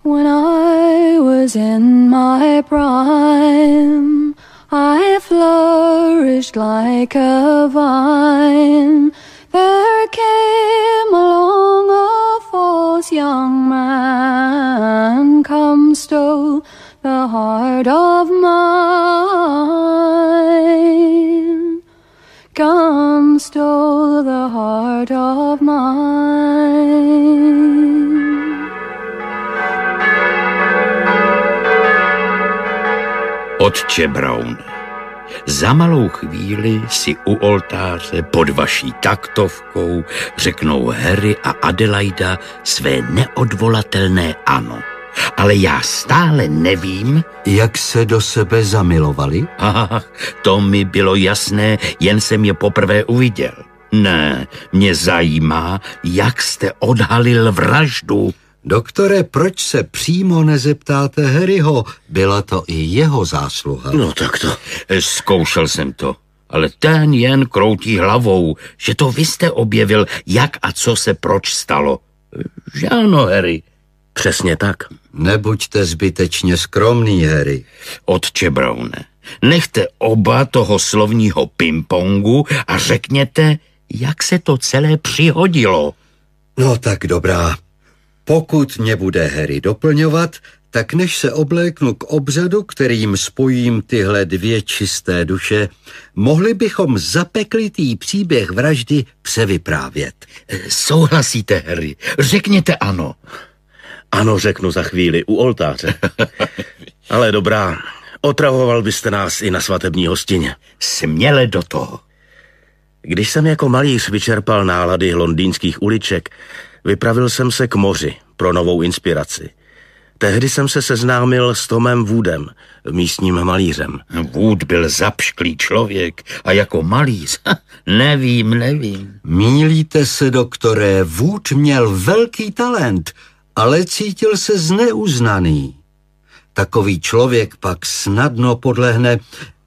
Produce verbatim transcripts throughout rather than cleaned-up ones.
When I was in my prime, I flourished like a vine. There came along a false young man, come stole the heart of mine. Come stole the heart of mine. Otče Brown, za malou chvíli si u oltáře pod vaší taktovkou řeknou Harry a Adelaida své neodvolatelné ano. Ale já stále nevím, jak se do sebe zamilovali. Ach, to mi bylo jasné, jen jsem je poprvé uviděl. Ne, mě zajímá, jak jste odhalil vraždu. Doktore, proč se přímo nezeptáte Harryho? Byla to i jeho zásluha. No tak to, zkoušel jsem to. Ale ten jen kroutí hlavou, že to vy jste objevil, jak a co se proč stalo. Že ano, Harry? Přesně tak. Nebuďte zbytečně skromný, Harry. Otče Browne, nechte oba toho slovního pingpongu a řekněte, jak se to celé přihodilo. No tak dobrá. Pokud mě bude Harry doplňovat, tak než se obléknu k obřadu, kterým spojím tyhle dvě čisté duše, mohli bychom zapeklitý příběh vraždy převyprávět. Souhlasíte, Harry? Řekněte ano. Ano, řeknu za chvíli u oltáře. Ale dobrá, otravoval byste nás i na svatební hostině. Směle do toho. Když jsem jako malíř vyčerpal nálady londýnských uliček, vypravil jsem se k moři pro novou inspiraci. Tehdy jsem se seznámil s Tomem Woodem, místním malířem. Wood byl zapšklý člověk a jako malíř, nevím, nevím. Mýlíte se, doktore, Wood měl velký talent, ale cítil se zneuznaný. Takový člověk pak snadno podlehne,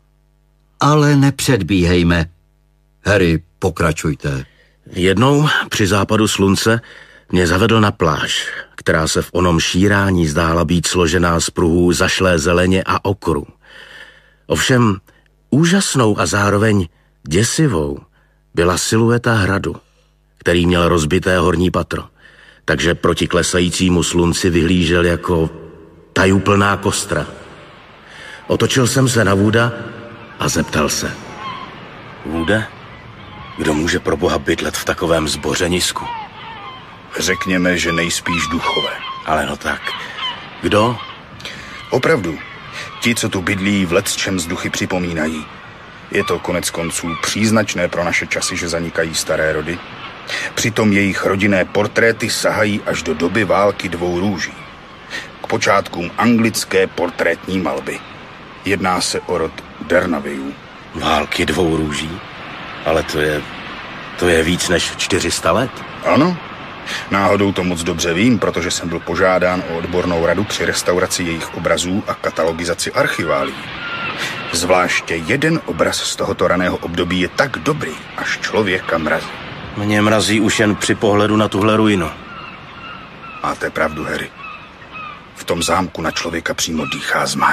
ale nepředbíhejme. Harry, pokračujte. Jednou při západu slunce mě zavedl na pláž, která se v onom šírání zdála být složená z pruhů zašlé zeleně a okru. Ovšem úžasnou a zároveň děsivou byla silueta hradu, který měl rozbité horní patro, takže proti klesajícímu slunci vyhlížel jako tajuplná kostra. Otočil jsem se na Wooda a zeptal se. Woode, kdo může pro boha bydlet v takovém zbořenisku? Řekněme, že nejspíš duchové. Ale no tak, kdo? Opravdu, ti, co tu bydlí, v lecčem z duchy připomínají. Je to konec konců příznačné pro naše časy, že zanikají staré rody. Přitom jejich rodinné portréty sahají až do doby války dvou růží. K počátkům anglické portrétní malby. Jedná se o rod Dernavejů. Války dvou růží? Ale to je... to je víc než čtyři sta let? Ano. Náhodou to moc dobře vím, protože jsem byl požádán o odbornou radu při restauraci jejich obrazů a katalogizaci archiválií. Zvláště jeden obraz z tohoto raného období je tak dobrý, až člověka mrazí. Mě mrazí už jen při pohledu na tuhle ruinu. Máte pravdu, Harry. V tom zámku na člověka přímo dýchá zmar.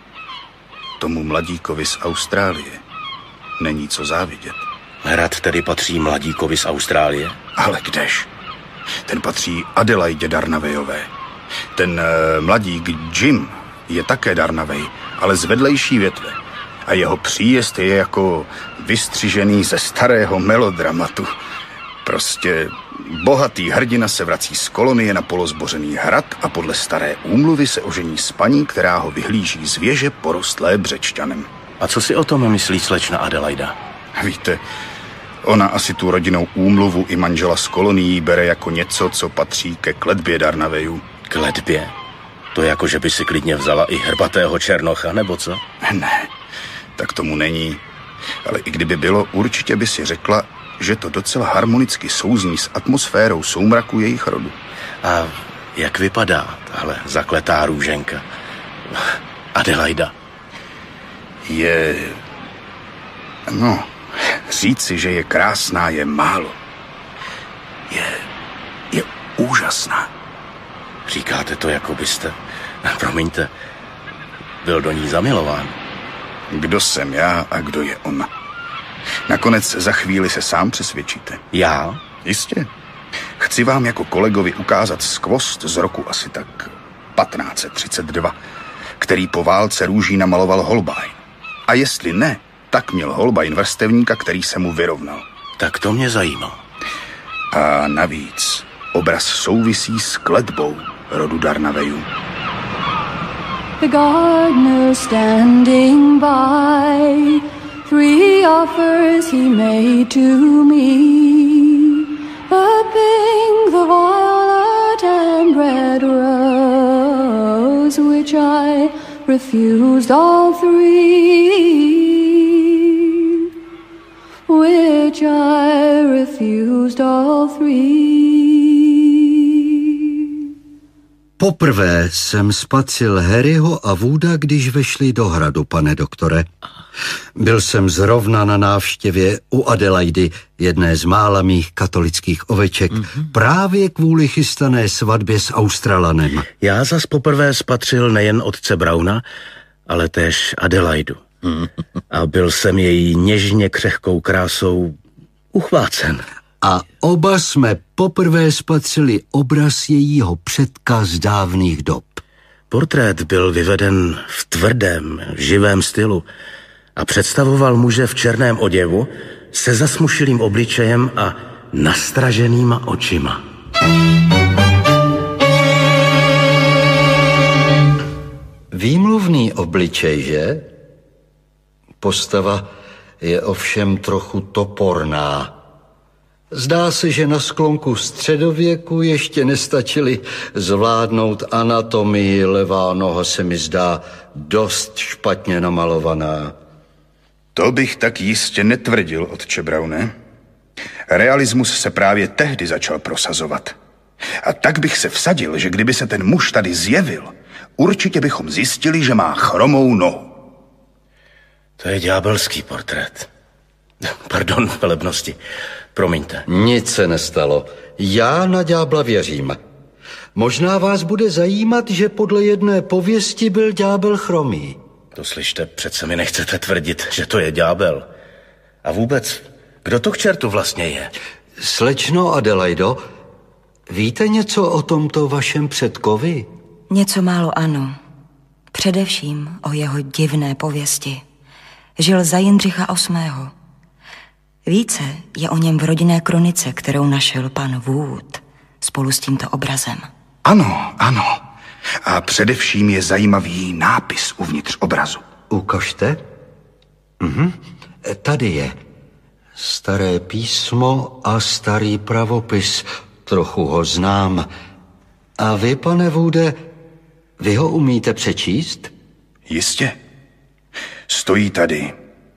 Tomu mladíkovi z Austrálie není co závidět. Hrad tedy patří mladíkovi z Austrálie? Ale kdež? Ten patří Adelaidě Darnavejové. Ten e, mladík Jim je také Darnavej, ale z vedlejší větve. A jeho příjezd je jako vystřižený ze starého melodramatu. Prostě bohatý hrdina se vrací z kolonie na polozbořený hrad a podle staré úmluvy se ožení s paní, která ho vyhlíží z věže porostlé břečťanem. A co si o tom myslí slečna Adelaida? Víte, ona asi tu rodinnou úmluvu i manžela z kolonií bere jako něco, co patří ke kletbě Darnavejů. Kletbě? To jako, že by si klidně vzala i hrbatého černocha, nebo co? Ne, tak tomu není. Ale i kdyby bylo, určitě by si řekla, že to docela harmonicky souzní s atmosférou soumraku jejich rodu. A jak vypadá tahle zakletá růženka? Adelaida. Je... No, říci, že je krásná, je málo. Je... je úžasná. Říkáte to, jako byste, promiňte, byl do ní zamilován. Kdo jsem já a kdo je on? Nakonec za chvíli se sám přesvědčíte. Já? Jistě. Chci vám jako kolegovi ukázat skvost z roku asi tak patnáct set třicet dva, který po válce růží namaloval Holbein. A jestli ne, tak měl Holbein vrstevníka, který se mu vyrovnal. Tak to mě zajímá. A navíc obraz souvisí s kletbou rodu Darnavejů. The gardener standing by, three offers he made to me, the pink, the violet and red rose, which I refused all three, which I refused all three. Poprvé jsem spatřil Harryho a Wooda, když vešli do hradu, pane doktore. Byl jsem zrovna na návštěvě u Adelaidy, jedné z mála mých katolických oveček, mm-hmm. právě kvůli chystané svatbě s Australanem. Já zas poprvé spatřil nejen otce Browna, ale též Adelaidu. A byl jsem její něžně křehkou krásou uchvácen. A oba jsme poprvé spatřili obraz jejího předka z dávných dob. Portrét byl vyveden v tvrdém, živém stylu a představoval muže v černém oděvu se zasmušilým obličejem a nastraženýma očima. Výmluvný obličej, že? Postava je ovšem trochu toporná. Zdá se, že na sklonku středověku ještě nestačili zvládnout anatomii. Levá noha se mi zdá dost špatně namalovaná. To bych tak jistě netvrdil, otče Browne. Realismus se právě tehdy začal prosazovat. A tak bych se vsadil, že kdyby se ten muž tady zjevil, určitě bychom zjistili, že má chromou nohu. To je ďábelský portrét. Pardon, velebnosti. Promiňte. Nic se nestalo. Já na ďábla věřím. Možná vás bude zajímat, že podle jedné pověsti byl ďábel chromý. To slyšte, přece mi nechcete tvrdit, že to je ďábel. A vůbec, kdo to k čertu vlastně je? Slečno Adelaido, víte něco o tomto vašem předkovi? Něco málo ano. Především o jeho divné pověsti. Žil za Jindřicha osmého. Více je o něm v rodinné kronice, kterou našel pan Wood spolu s tímto obrazem. Ano, ano. A především je zajímavý nápis uvnitř obrazu. Ukažte. Mhm. Tady je. Staré písmo a starý pravopis. Trochu ho znám. A vy, pane Woode, vy ho umíte přečíst? Jistě. Stojí tady.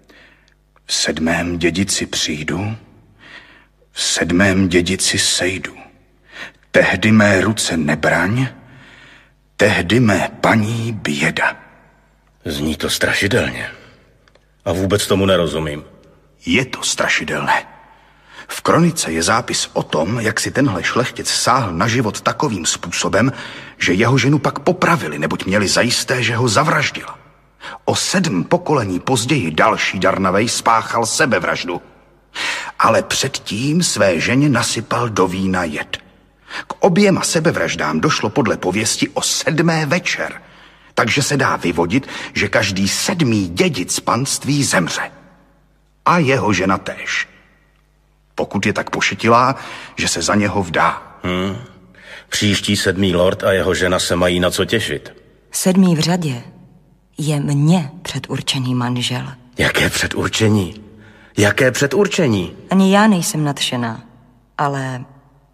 V sedmém dědici přijdu, v sedmém dědici sejdu. Tehdy mé ruce nebraň, tehdy mé paní běda. Zní to strašidelně. A vůbec tomu nerozumím. Je to strašidelné. V kronice je zápis o tom, jak si tenhle šlechtic sáhl na život takovým způsobem, že jeho ženu pak popravili, neboť měli zajisté, že ho zavraždila. O sedm pokolení později další Darnavej spáchal sebevraždu. Ale předtím své ženě nasypal do vína jed. K oběma sebevraždám došlo podle pověsti o sedmé večer. Takže se dá vyvodit, že každý sedmý dědic panství zemře. A jeho žena též. Pokud je tak pošetilá, že se za něho vdá. Hmm. Příští sedmý lord a jeho žena se mají na co těšit. Sedmý v řadě je mně předurčený manžel. Jaké předurčení? Jaké předurčení? Ani já nejsem nadšená, ale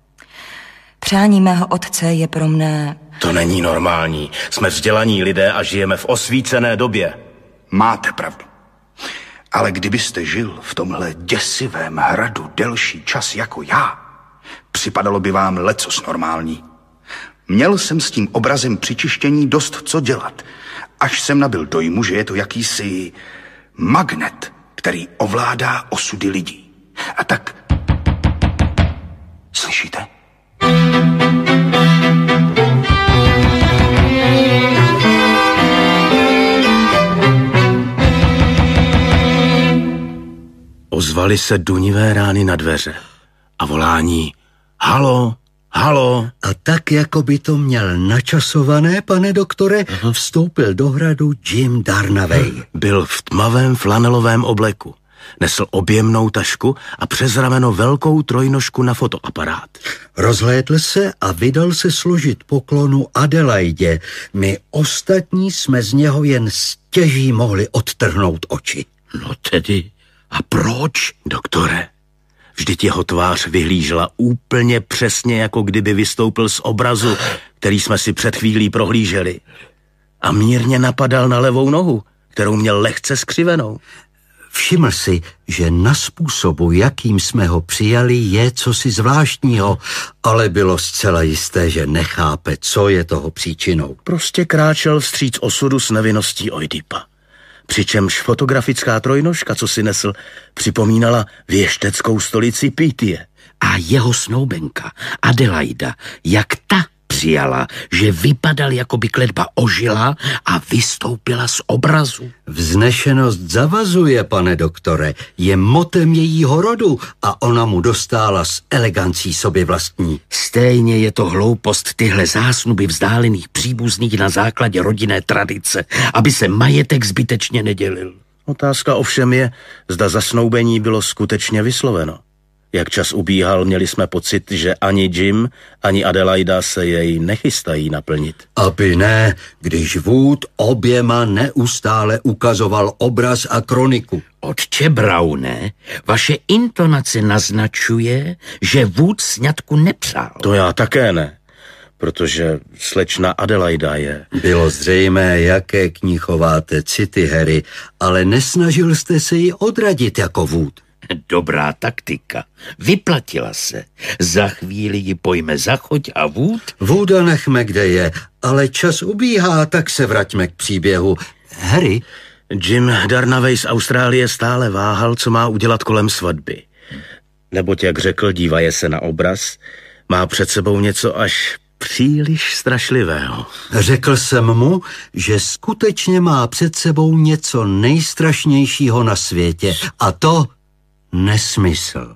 přání mého otce je pro mne... To není normální. Jsme vzdělaní lidé a žijeme v osvícené době. Máte pravdu. Ale kdybyste žil v tomhle děsivém hradu delší čas jako já, připadalo by vám lecos normální. Měl jsem s tím obrazem při čištění dost co dělat, až jsem nabyl dojmu, že je to jakýsi magnet, který ovládá osudy lidí. A tak... Slyšíte? ozvaly se dunivé rány na dveře a volání halo, halo. A tak, jako by to měl načasované, pane doktore, vstoupil do hradu Jim Darnaway. Byl v tmavém flanelovém obleku. Nesl objemnou tašku a přes rameno velkou trojnožku na fotoaparát. Rozhlédl se a vydal se složit poklonu Adelaidě. My ostatní jsme z něho jen stěží mohli odtrhnout oči. No tedy, a proč? Doktore, vždyť jeho tvář vyhlížela úplně přesně, jako kdyby vystoupil z obrazu, který jsme si před chvílí prohlíželi. A mírně napadal na levou nohu, kterou měl lehce skřivenou. Všiml si, že na způsobu, jakým jsme ho přijali, je cosi zvláštního, ale bylo zcela jisté, že nechápe, co je toho příčinou. Prostě kráčel vstříc osudu s nevinností Oidipa. Přičemž fotografická trojnožka, co si nesl, připomínala věšteckou stolici Pítie. A jeho snoubenka Adelaida, jak ta přijala, že vypadal, jako by kletba ožila a vystoupila z obrazu. Vznešenost zavazuje, pane doktore, je motem jejího rodu a ona mu dostála s elegancí sobě vlastní. Stejně je to hloupost tyhle zásnuby vzdálených příbuzných na základě rodinné tradice, aby se majetek zbytečně nedělil. Otázka ovšem je, zda zasnoubení bylo skutečně vysloveno. Jak čas ubíhal, měli jsme pocit, že ani Jim, ani Adelaida se jej nechystají naplnit. Aby ne, když Wood oběma neustále ukazoval obraz a kroniku. Otče Browne, vaše intonace naznačuje, že Wood sňatku nepřál. To já také ne, protože slečna Adelaida je... Bylo zřejmé, jaké k ní chováte city, Harry, ale nesnažil jste se ji odradit jako Wood. Dobrá taktika. Vyplatila se. Za chvíli ji pojme za choď a Wood... Wooda nechme, kde je, ale čas ubíhá, tak se vraťme k příběhu. Harry? Jim Darnaway z Austrálie stále váhal, co má udělat kolem svatby. Neboť, jak řekl, dívaje se na obraz, má před sebou něco až příliš strašlivého. Řekl jsem mu, že skutečně má před sebou něco nejstrašnějšího na světě a to nesmysl.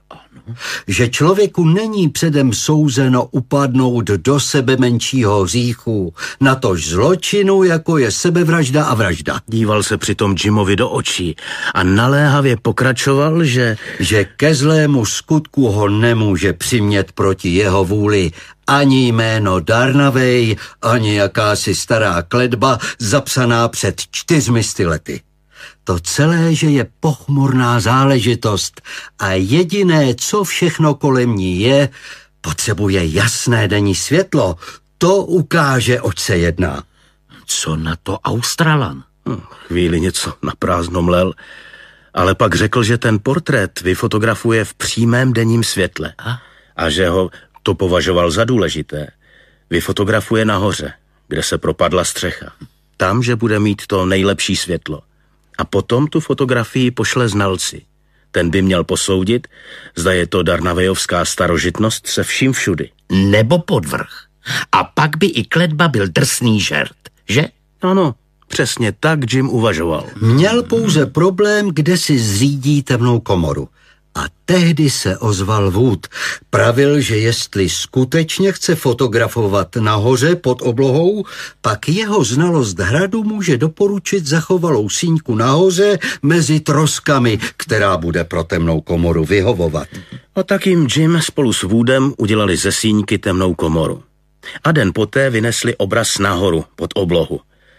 Že člověku není předem souzeno upadnout do sebe menšího hříchu, natož zločinu, jako je sebevražda a vražda. Díval se přitom Jimovi do očí a naléhavě pokračoval, že... Že ke zlému skutku ho nemůže přimět proti jeho vůli ani jméno Darnaway, ani jakási stará kletba zapsaná před čtyřmi sty lety. To celé, že je pochmurná záležitost a jediné, co všechno kolem ní je, potřebuje jasné denní světlo. To ukáže, oč se jedná. Co na to Australan? Hm, chvíli něco naprázdno mlel, ale pak řekl, že ten portrét vyfotografuje v přímém denním světle a že ho, to považoval za důležité, vyfotografuje nahoře, kde se propadla střecha. Tam, že bude mít to nejlepší světlo. A potom tu fotografii pošle znalci. Ten by měl posoudit, zda je to Darnawayovská starožitnost se vším všudy. Nebo podvrh. A pak by i kletba byl drsný žert, že? Ano, přesně tak Jim uvažoval. Měl pouze problém, kde si zřídí temnou komoru. A tehdy se ozval Wood. Pravil, že jestli skutečně chce fotografovat nahoře pod oblohou, pak jeho znalost hradu může doporučit zachovalou síňku nahoře mezi troskami, která bude pro temnou komoru vyhovovat. A tak jim Jim spolu s Woodem udělali ze síňky temnou komoru. A den poté vynesli obraz nahoru pod oblohu.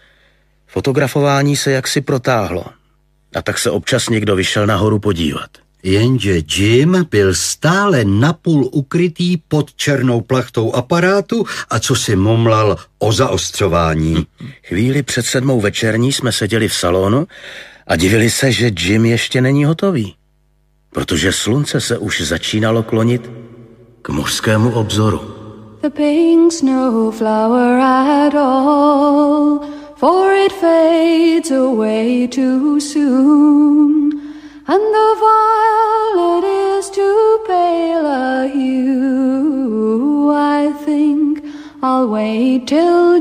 Fotografování se jaksi protáhlo. A tak se občas někdo vyšel nahoru podívat. Jenže Jim byl stále napůl ukrytý pod černou plachtou aparátu a co si mumlal o zaostřování. Chvíli před sedmou večerní jsme seděli v salonu a divili se, že Jim ještě není hotový, protože slunce se už začínalo klonit k mořskému obzoru. The pink snowflower at all, for it fades away too soon. And the violet is too pale a hue. I think I'll wait till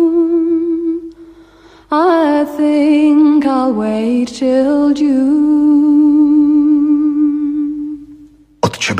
June. I think I'll wait till June.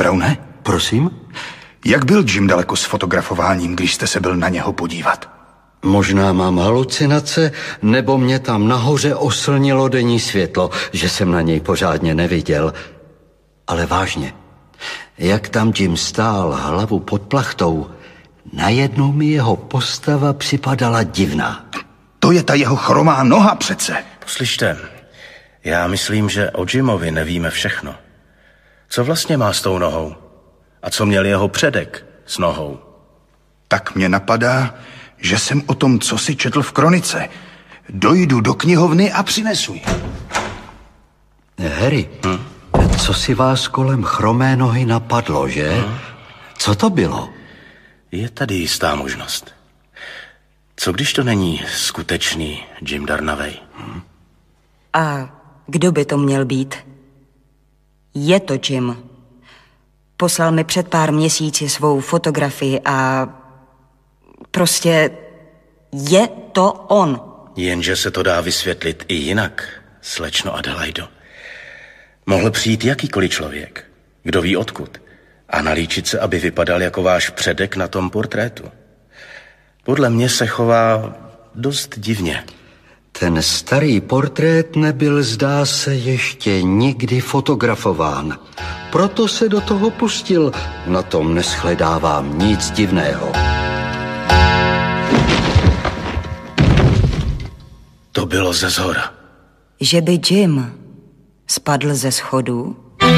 Browne? Prosím? Jak byl Jim daleko s fotografováním, když jste se byl na něho podívat? Možná mám halucinace, nebo mě tam nahoře oslnilo denní světlo, že jsem na něj pořádně neviděl. Ale vážně, jak tam Jim stál hlavu pod plachtou, najednou mi jeho postava připadala divná. To je ta jeho chromá noha přece. Poslyšte, já myslím, že o Jimovi nevíme všechno. Co vlastně má s tou nohou? A co měl jeho předek s nohou? Tak mě napadá, že jsem o tom cosi četl v kronice. Dojdu do knihovny a přinesu ji. Harry, hm? Co si vás kolem chromé nohy napadlo, že? Hm? Co to bylo? Je tady jistá možnost. Co když to není skutečný Jim Darnavey? Hm? A kdo by to měl být? Je to Jim. Poslal mi před pár měsíci svou fotografii a prostě je to on. Jenže se to dá vysvětlit i jinak, slečno Adelaido. Mohl přijít jakýkoliv člověk, kdo ví odkud, a nalíčit se, aby vypadal jako váš předek na tom portrétu. Podle mě se chová dost divně. Ten starý portrét nebyl, zdá se, ještě nikdy fotografován. Proto se do toho pustil. Na tom neshledávám nic divného. To bylo ze zhora. Že by Jim spadl ze schodů?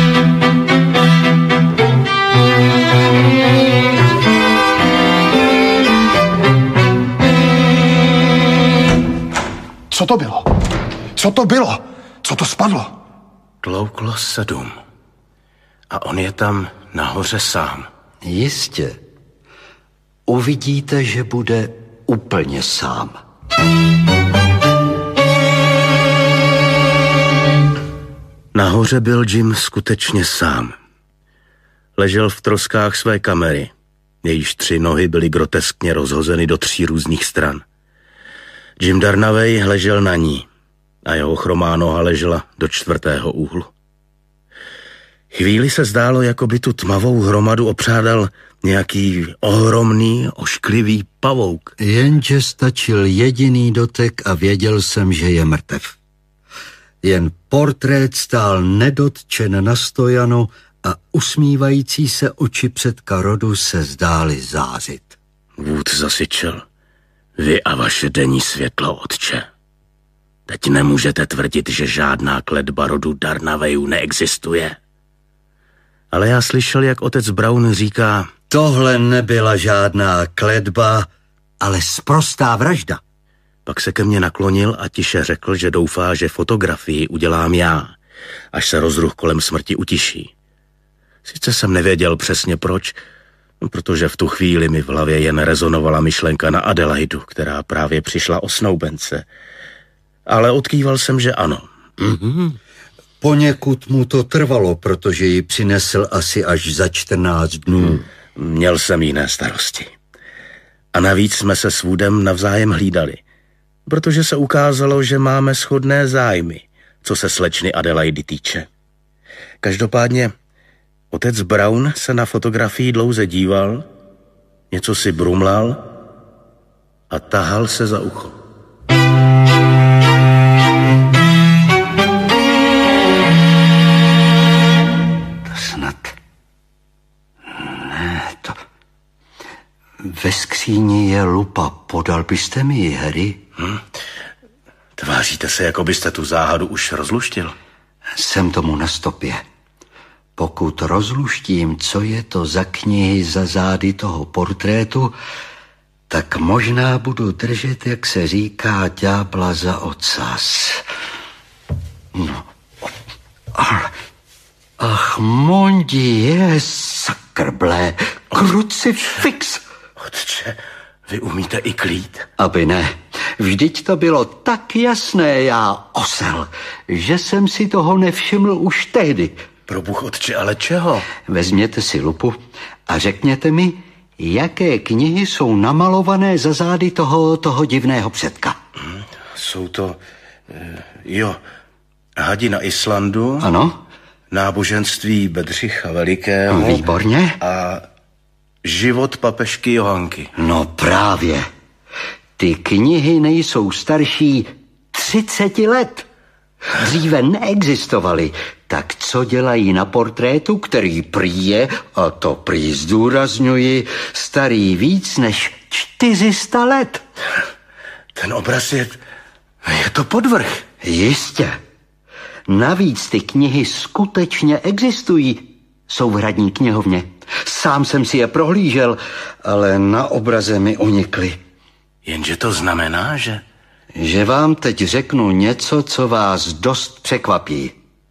Co to bylo? Co to bylo? Co to spadlo? Tlouklo se dům. A on je tam nahoře sám. Jistě. Uvidíte, že bude úplně sám. Nahoře byl Jim skutečně sám. Ležel v troskách své kamery. Jejíž tři nohy byly groteskně rozhozeny do tří různých stran. Jim Darnavey ležel na ní a jeho chromá noha ležela do čtvrtého úhlu. Chvíli se zdálo, jako by tu tmavou hromadu opřádal nějaký ohromný, ošklivý pavouk. Jenže stačil jediný dotek a věděl jsem, že je mrtev. Jen portrét stál nedotčen na stojanu a usmívající se oči předka rodu se zdály zářit. Vůd zasyčel. Vy a vaše denní světlo, otče. Teď nemůžete tvrdit, že žádná kletba rodu Darnavejů neexistuje. Ale já slyšel, jak otec Brown říká... Tohle nebyla žádná kletba, ale sprostá vražda. Pak se ke mně naklonil a tiše řekl, že doufá, že fotografii udělám já, až se rozruch kolem smrti utiší. Sice jsem nevěděl přesně proč, protože v tu chvíli mi v hlavě jen rezonovala myšlenka na Adelaidu, která právě přišla o snoubence. Ale odkýval jsem, že ano. Mm-hmm. Poněkud mu to trvalo, protože ji přinesl asi až za čtrnáct dnů. Hmm. Měl jsem jiné starosti. A navíc jsme se s Woodem navzájem hlídali, protože se ukázalo, že máme shodné zájmy, co se slečny Adelaidy týče. Každopádně otec Brown se na fotografii dlouze díval, něco si brumlal a tahal se za ucho. To snad... Ne, to... Ve skříni je lupa. Podal byste mi ji, Harry? Hm? Tváříte se, jako byste tu záhadu už rozluštil? Jsem tomu na stopě. Pokud rozluštím, co je to za knihy za zády toho portrétu, tak možná budu držet, jak se říká, ďábla za ocas. No. Ale... Ach, mon dieu, sakrblé, krucifix. Otče, vy umíte i klít? Aby ne. Vždyť to bylo tak jasné, já osel, že jsem si toho nevšiml už tehdy. Probůh, otče, ale čeho? Vezměte si lupu a řekněte mi, jaké knihy jsou namalované za zády toho, toho divného předka. Hmm, jsou to, jo, Hadi na Islandu. Ano. náboženství Bedřicha Velikého. Výborně. A život papežky Johanky. No právě. Ty knihy nejsou starší třiceti let. Dříve neexistovaly. Tak co dělají na portrétu, který prý je, a to prý zdůrazňuji, starý víc než čtyři sta let? Ten obraz je... je to podvrh. Jistě. Navíc ty knihy skutečně existují. Jsou v hradní knihovně. Sám jsem si je prohlížel, ale na obraze mi unikly. Jenže to znamená, že... Že vám teď řeknu něco, co vás dost překvapí.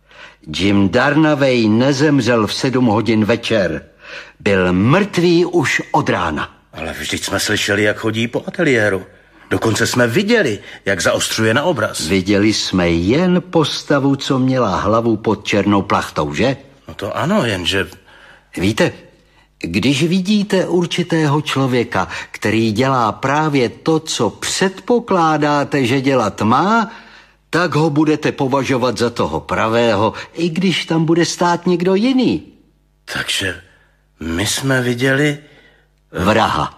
Jim Darnaway nezemřel v sedm hodin večer. Byl mrtvý už od rána. Ale vždyť jsme slyšeli, jak chodí po ateliéru. Dokonce jsme viděli, jak zaostřuje na obraz. Viděli jsme jen postavu, co měla hlavu pod černou plachtou, že? No to ano, jenže... Víte, když vidíte určitého člověka, který dělá právě to, co předpokládáte, že dělat má, tak ho budete považovat za toho pravého, i když tam bude stát někdo jiný. Takže my jsme viděli... Vraha.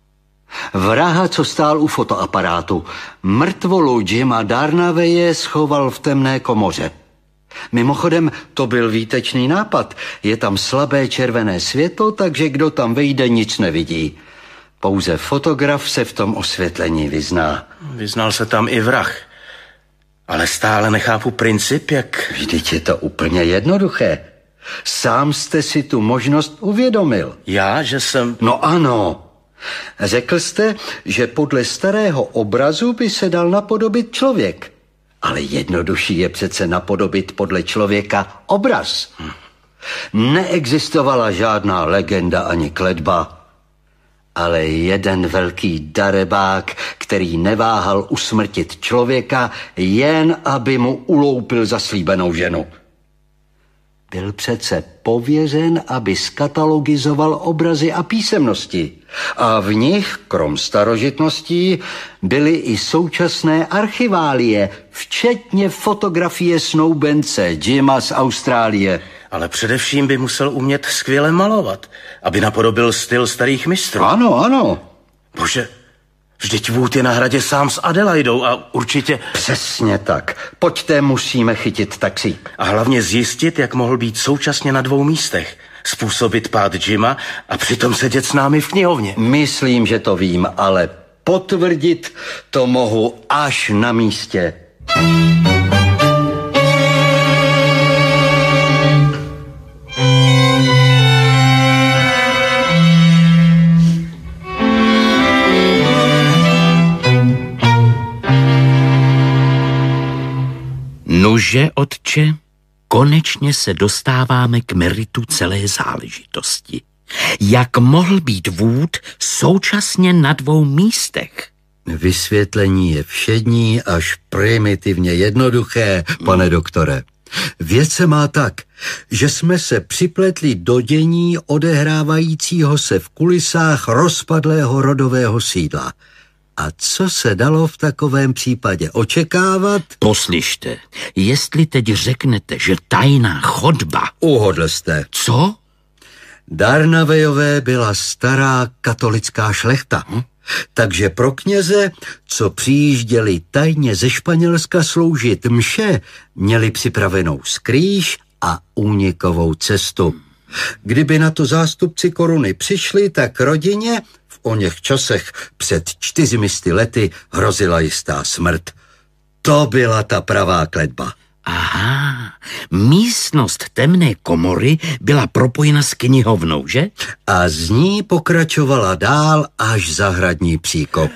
Vraha, co stál u fotoaparátu. Mrtvolu Jima Darnawaye schoval v temné komoře. Mimochodem, to byl výtečný nápad. Je tam slabé červené světlo, takže kdo tam vejde, nic nevidí. Pouze fotograf se v tom osvětlení vyzná. Vyznal se tam i vrah. Ale stále nechápu princip, jak... Vždyť je to úplně jednoduché. Sám jste si tu možnost uvědomil. Já, že jsem... No ano. Řekl jste, že podle starého obrazu by se dal napodobit člověk. Ale jednodušší je přece napodobit podle člověka obraz. Hm. Neexistovala žádná legenda ani kletba, ale jeden velký darebák, který neváhal usmrtit člověka, jen aby mu uloupil zaslíbenou ženu. Byl přece pověřen, aby skatalogizoval obrazy a písemnosti. A v nich, krom starožitností, byly i současné archiválie, včetně fotografie snoubence Jima z Austrálie. Ale především by musel umět skvěle malovat, aby napodobil styl starých mistrů. Ano, ano. Bože, vždyť Wood je na hradě sám s Adelaidou a určitě... Přesně tak. Pojďte, musíme chytit taxi. A hlavně zjistit, jak mohl být současně na dvou místech. Způsobit pád Jima a přitom sedět s námi v knihovně. Myslím, že to vím, ale potvrdit to mohu až na místě. Nuže, otče, konečně se dostáváme k meritu celé záležitosti. Jak mohl být Wood současně na dvou místech? Vysvětlení je všední až primitivně jednoduché, pane doktore. Věc se má tak, že jsme se připletli do dění odehrávajícího se v kulisách rozpadlého rodového sídla. A co se dalo v takovém případě očekávat? Poslyšte, jestli teď řeknete, že tajná chodba... Uhodl jste. Co? Darnawayové byla stará katolická šlechta. Hm? Takže pro kněze, co přijížděli tajně ze Španělska sloužit mše, měli připravenou skrýž a únikovou cestu. Kdyby na to zástupci koruny přišli, tak rodině v oněch časech před čtyřmisty lety hrozila jistá smrt. To byla ta pravá kletba. Aha, místnost temné komory byla propojena s knihovnou, že? A z ní pokračovala dál až za hradní příkop.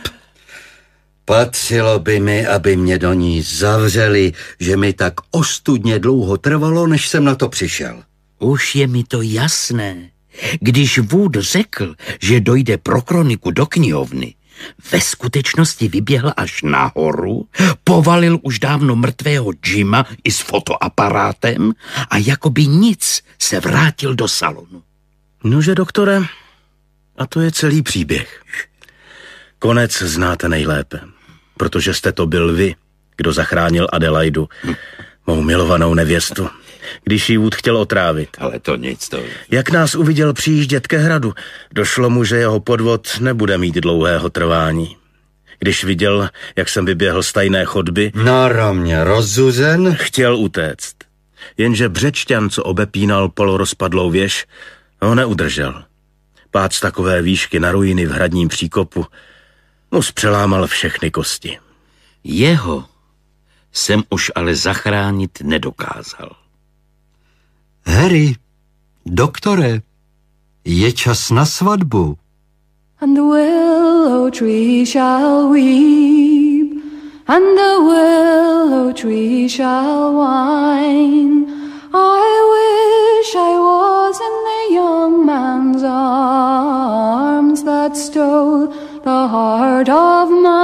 Patřilo by mi, aby mě do ní zavřeli, že mi tak ostudně dlouho trvalo, než jsem na to přišel. Už je mi to jasné. Když Wood řekl, že dojde pro kroniku do knihovny, ve skutečnosti vyběhl až nahoru, povalil už dávno mrtvého Jima i s fotoaparátem a jakoby nic se vrátil do salonu. Nože, doktore, a to je celý příběh. Konec znáte nejlépe, protože jste to byl vy, kdo zachránil Adelaidu, mou milovanou nevěstu. když jí Wood chtěl otrávit. Ale to nic to... Jak nás uviděl přijíždět ke hradu, došlo mu, že jeho podvod nebude mít dlouhého trvání. Když viděl, jak jsem vyběhl z tajné chodby, náramně rozzuzen, chtěl utéct. Jenže Břečťan, co obepínal polorozpadlou věž, ho neudržel. Pád z takové výšky na ruiny v hradním příkopu mu zpřelámal všechny kosti. Jeho jsem už ale zachránit nedokázal. Harry, doktore, je čas na svatbu. And the willow tree shall weep, and the willow tree shall whine. I wish I was in the young man's arms that stole the heart of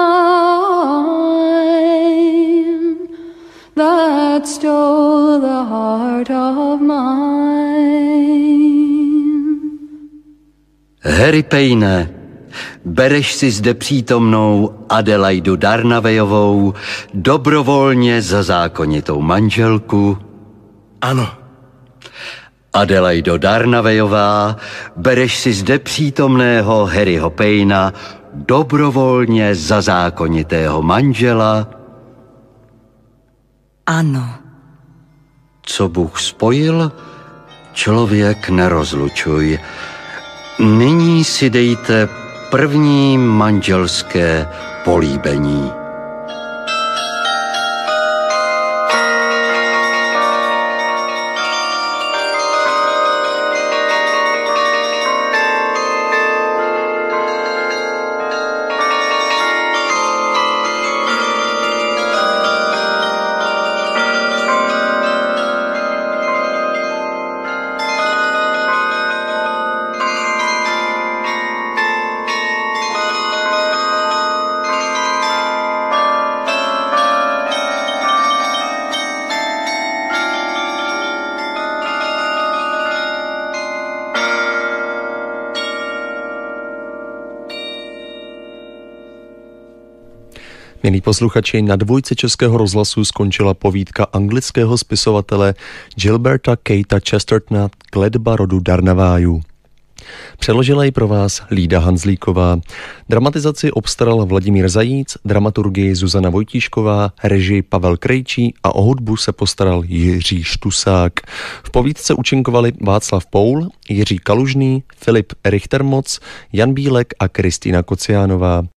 mine, that stole the heart of mine. Harry Payne, bereš si zde přítomnou Adelaidu Darnavejovou dobrovolně za zákonitou manželku? Ano. Adelaido Darnavejová, bereš si zde přítomného Harryho Payna dobrovolně za zákonitého manžela? Ano. Co Bůh spojil, člověk nerozlučuj. Nyní si dejte první manželské políbení. Milí posluchači, na dvojce Českého rozhlasu skončila povídka anglického spisovatele Gilberta Keitha Chestertona Kletba rodu Darnavájů. Přeložila ji pro vás Lída Hanzlíková. Dramatizaci obstaral Vladimír Zajíc, dramaturgii Zuzana Vojtíšková, režii Pavel Krejčí a o hudbu se postaral Jiří Štusák. V povídce účinkovali Václav Poul, Jiří Kalužný, Filip Richtermoc, Jan Bílek a Kristýna Kociánová.